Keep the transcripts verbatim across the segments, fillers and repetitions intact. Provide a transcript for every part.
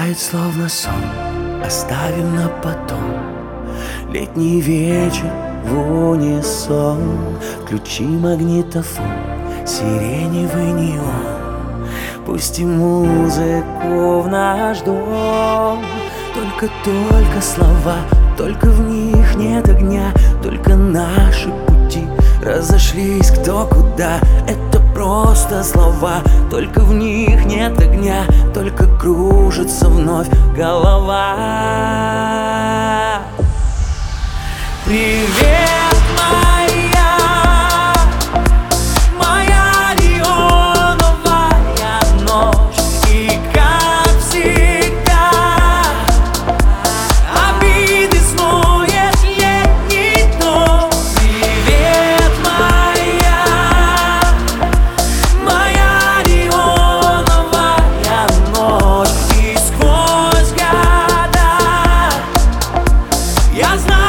Стихает словно сон, оставим на потом. Летний вечер в унисон. Включи магнитофон, сиреневый неон. Пусти музыку в наш дом. Только-только слова, только в них нет огня. Только наши пути разошлись кто куда. Это просто слова, только в них нет огня. Только кружится вновь голова. Привет, моя, моя неоновая ночь. И как всегда обиды смоет летний дом. Привет, моя, моя неоновая ночь. И сквозь года я знаю,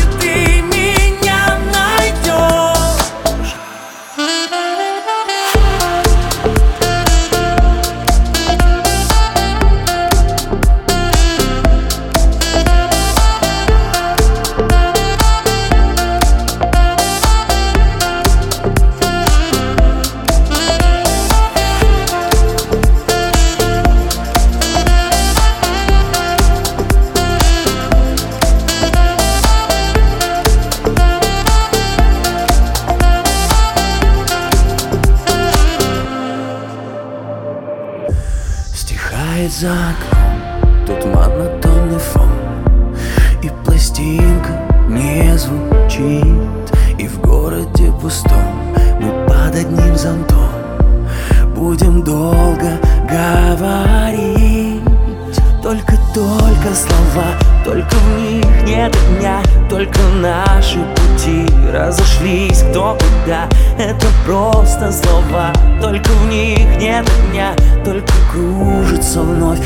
стихает за окном, тут монотонный фон. И пластинка не звучит. И в городе пустом мы под одним зонтом будем долго говорить. Только-только слова, только в них нет дня. Только наши пути разошлись кто куда. Это просто слова, только в них нет дня. Только кружится вновь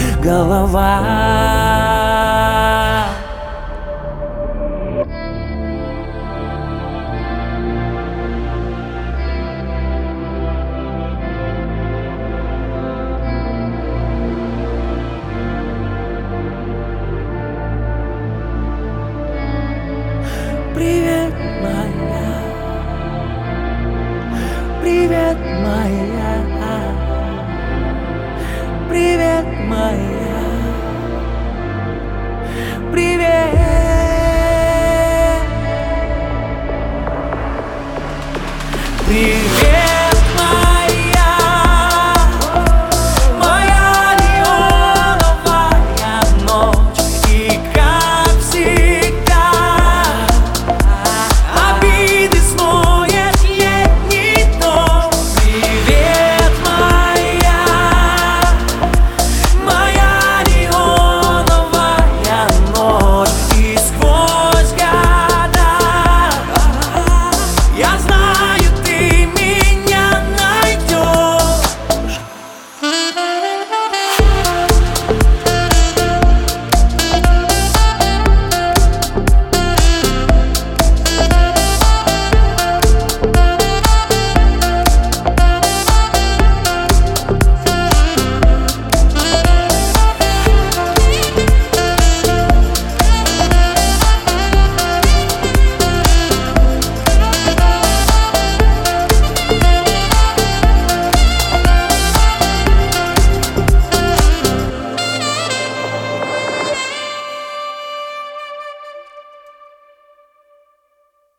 голова. Привет, моя, привет, моя, привет, моя, привет, привет.